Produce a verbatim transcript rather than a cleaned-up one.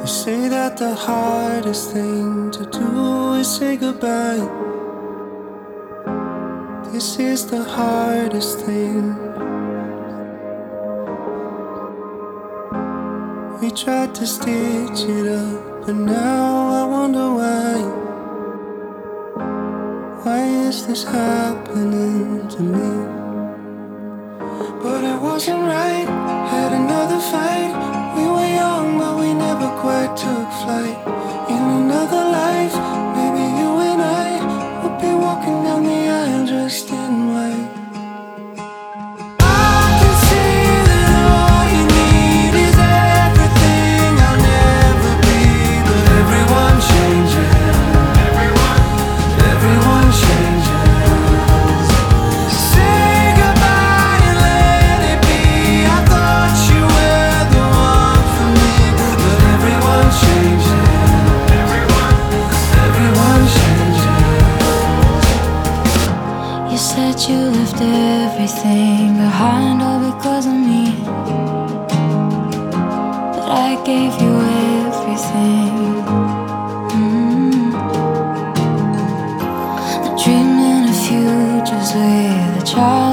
They say that the hardest thing to do is say goodbye. This is the hardest thing. We tried to stitch it up, but now I wonder why. Why is this happening to me? But it wasn't right. Had another fight. We were young, but we never quite took flight. In another life, maybe you and I would be walking down the aisle dressed in white. I can see that all you need is everything I'll never be. But everyone changes. Everyone, everyone changes. Say goodbye and let it be. I thought you were the one for me. But everyone changes. Everyone, everyone changes. You said you left everything behind all because of me, but I gave you everything. mm. The dream in a future's with a child